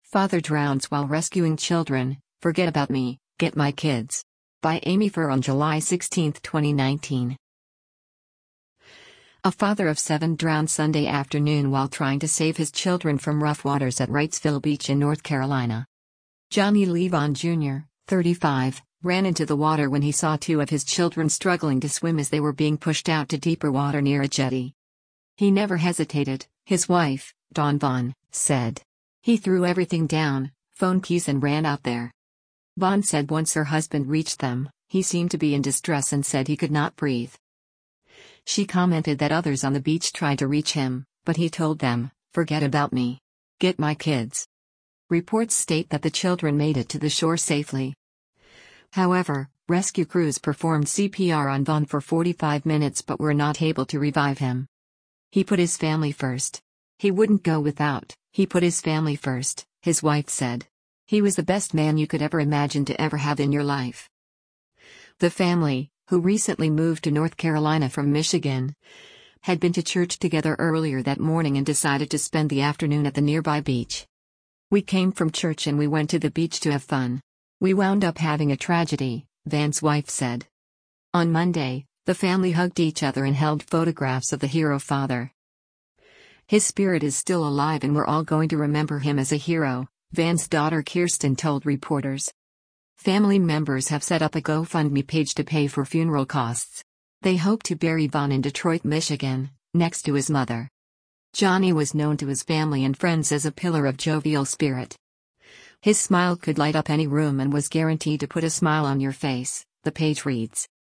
Father drowns while rescuing children, forget about me, get my kids. By Amy Furr on July 16, 2019. A father of 7 drowned Sunday afternoon while trying to save his children from rough waters at Wrightsville Beach in North Carolina. Johnny Levon Jr., 35, ran into the water when he saw 2 of his children struggling to swim as they were being pushed out to deeper water near a jetty. He never hesitated, his wife, Dawn Vaughn, said. He threw everything down, phone keys, and ran out there. Vaughn said once her husband reached them, he seemed to be in distress and said he could not breathe. She commented that others on the beach tried to reach him, but he told them, forget about me. Get my kids. Reports state that the children made it to the shore safely. However, rescue crews performed CPR on Vaughn for 45 minutes but were not able to revive him. He put his family first. He wouldn't go without, he put his family first, his wife said. He was the best man you could ever imagine to ever have in your life. The family, who recently moved to North Carolina from Michigan, had been to church together earlier that morning and decided to spend the afternoon at the nearby beach. We came from church and we went to the beach to have fun. We wound up having a tragedy, Van's wife said. On Monday, the family hugged each other and held photographs of the hero father. His spirit is still alive and we're all going to remember him as a hero, Van's daughter Kirsten told reporters. Family members have set up a GoFundMe page to pay for funeral costs. They hope to bury Vaughn in Detroit, Michigan, next to his mother. Johnny was known to his family and friends as a pillar of jovial spirit. His smile could light up any room and was guaranteed to put a smile on your face, the page reads.